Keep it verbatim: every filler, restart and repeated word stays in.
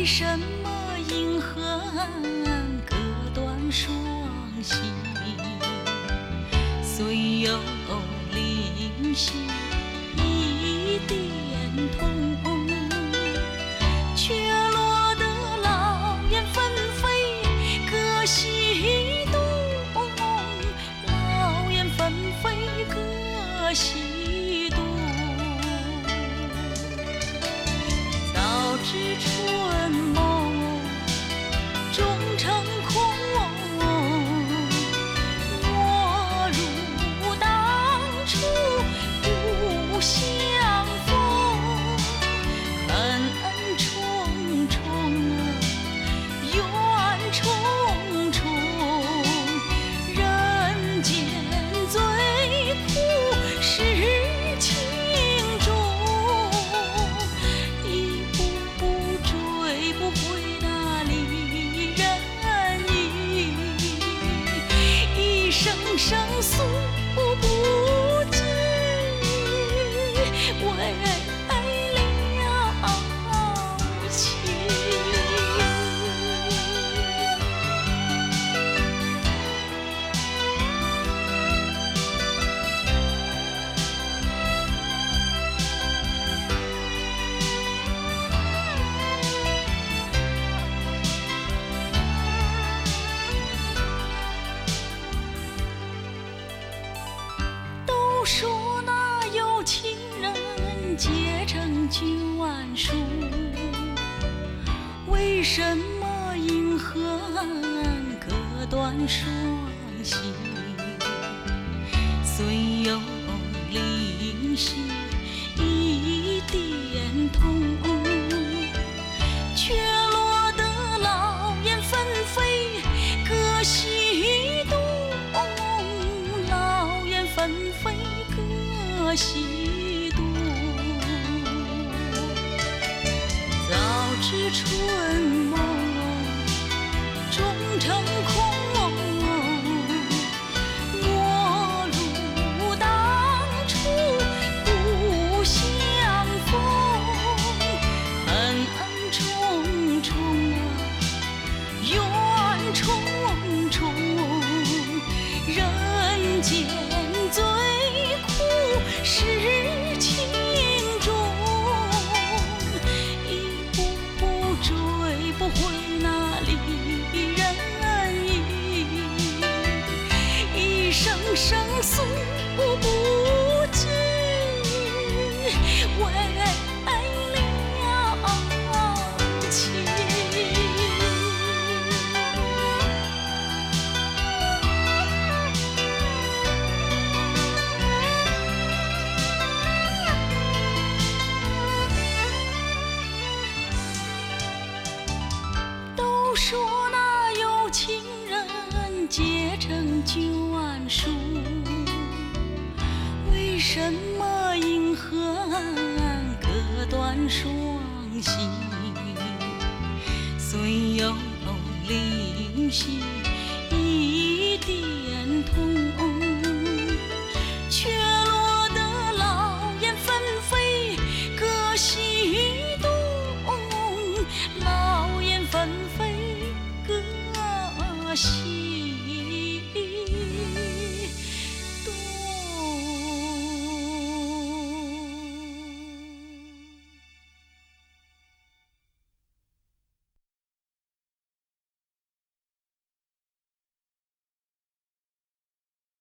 为什么银河隔断双星？虽有灵犀一点通，却落得老雁纷飞各西东。老雁纷飞各西东，早知春梦终成空。莫如当初不相逢，恨重重怨重重，人间最苦是情重，一步步追不回那离人意，一声声诉不尽，为了情。都说那有情人结成九万数，为什么银河隔断双星？虽有灵犀一点通，却落得老雁纷飞各西东。老雁纷飞各西东，早知春梦终成空。莫如当初不相逢，恨重重怨重重，人间最苦是情重，一步步追不回那离人意，一声声诉不尽，为了情。都说那有情人结成九万数，为什么银河隔断双星？虽有灵犀